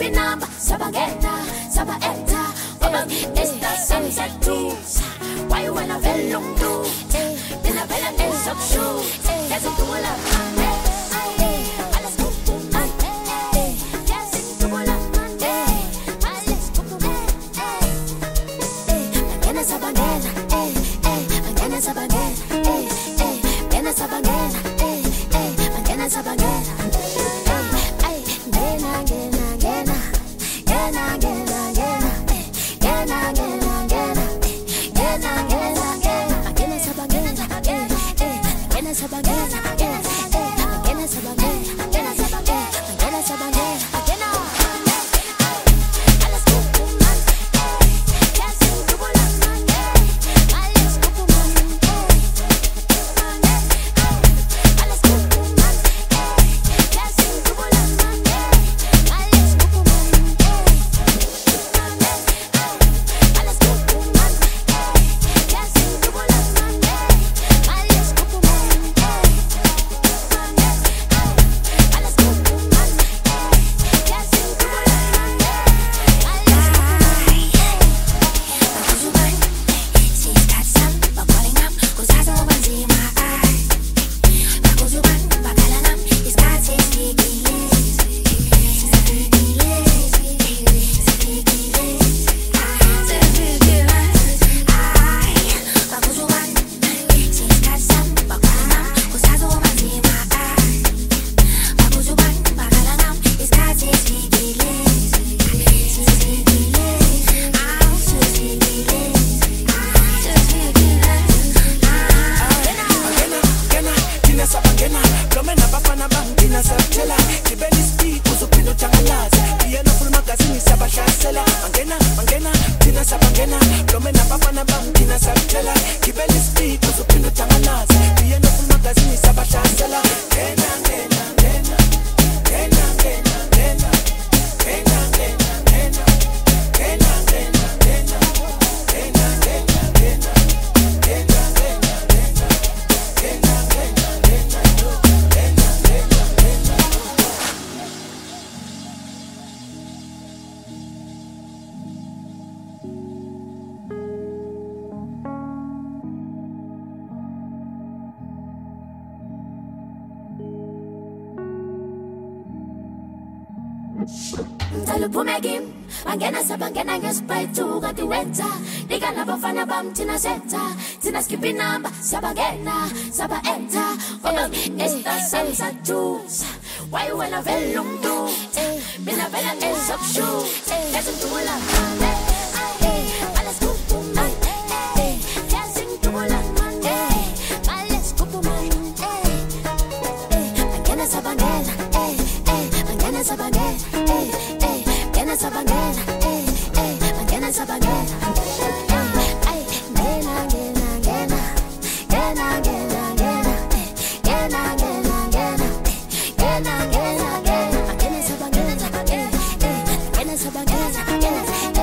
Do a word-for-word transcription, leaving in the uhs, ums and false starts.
number, sabagena, sabaeta. It's the sunset too. Why you wanna very long do? Then I better end up shoe. There's a dual of Monday. Alles gut, Monday. Yes, it's dual of Monday. Alles gut, Monday. Mañana sabagena, eh, eh. Mañana sabagena, eh, eh. Mañana sabagena, eh, eh. Mañana sabagena, eh, eh. Gena, gena, gena, gena, gena, gena. Gena, gena, gena, gena, gena, gena. Mañana sabagena, eh, eh. Mañana sabagena, eh, eh. Mañana sabagena, mañana sabagena, mañana sabagena, mañana. Alles gut, Mann, eh. Yes, in double up, Mann, eh. Alles gut, Mann, eh. Alles gut, Mann, eh. Yes, in double up, Mann, eh. Alles gut, Mann, eh. Talupumegim, Mangena Sabangena Spray to got the winter. They got lava fana bam tina zeta. Tina skipping number, Sabagena, Sabaeta. It's the sunset juice. Why you wanna very long do? Been a better ends up shoe. There's a dual of Monday. Alles gut, Monday. Dancing dual of Monday. Alles gut, Monday. Mangena Sabangena, eh, eh. Mangena Sabangena, eh, eh. Mangena Sabangena, eh, eh. Mangena Sabangena, eh, eh. Gena, gena, gena. Gena, gena, gena. Gena, gena, gena. Gena, gena, gena. Mangena Sabangena, eh, eh. Mangena Sabangena, eh, eh.